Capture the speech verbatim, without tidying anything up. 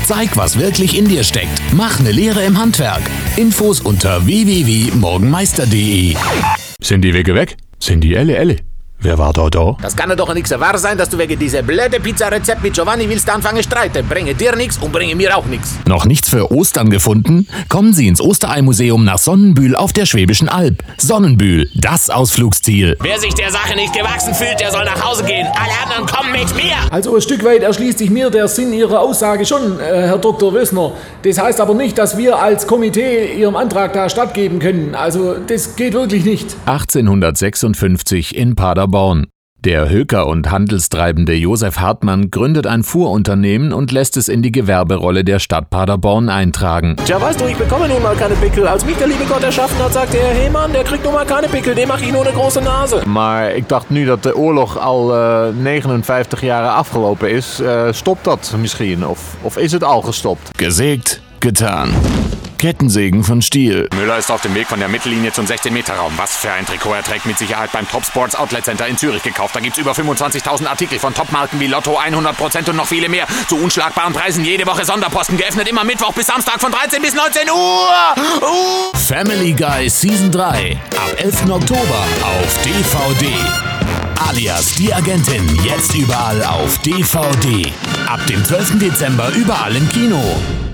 Zeig, was wirklich in dir steckt. Mach eine Lehre im Handwerk. Infos unter w w w punkt morgenmeister punkt de. Sind die Wege weg? Sind die elle elle? Wer war da da? Das kann doch nicht so wahr sein, dass du wegen dieser blöde Pizza-Rezept mit Giovanni willst anfangen streiten. Bringe dir nichts und bringe mir auch nichts. Noch nichts für Ostern gefunden? Kommen Sie ins Osterei-Museum nach Sonnenbühl auf der Schwäbischen Alb. Sonnenbühl, das Ausflugsziel. Wer sich der Sache nicht gewachsen fühlt, der soll nach Hause gehen. Alle anderen kommen mit mir. Also ein Stück weit erschließt sich mir der Sinn Ihrer Aussage schon, äh, Herr Doktor Wössner. Das heißt aber nicht, dass wir als Komitee Ihrem Antrag da stattgeben können. Also das geht wirklich nicht. achtzehnhundertsechsundfünfzig in Paderborn. Der Höker- und Handelstreibende Josef Hartmann gründet ein Fuhrunternehmen und lässt es in die Gewerberolle der Stadt Paderborn eintragen. Tja, weißt du, ich bekomme nun mal keine Pickel. Als mich der liebe Gott erschaffen hat, sagte er, hey Mann, der kriegt nun mal keine Pickel, dem mach ich nur eine große Nase. Maar ik dacht nu dat de oorlog al uh, negenenvijftig jaar afgelopen is. Uh, stopt dat misschien? Of, of is het al gestopt? Gesägt, getan. Kettensägen von Stihl. Müller ist auf dem Weg von der Mittellinie zum sechzehn Meter Raum. Was für ein Trikot er trägt, mit Sicherheit beim Top Sports Outlet Center in Zürich gekauft. Da gibt's über fünfundzwanzigtausend Artikel von Topmarken wie Lotto, hundert Prozent und noch viele mehr. Zu unschlagbaren Preisen, jede Woche Sonderposten. Geöffnet immer Mittwoch bis Samstag von dreizehn bis neunzehn Uhr. Uh. Family Guy Season drei. Ab elften Oktober auf D V D. Alias Die Agentin, jetzt überall auf D V D. Ab dem zwölften Dezember überall im Kino.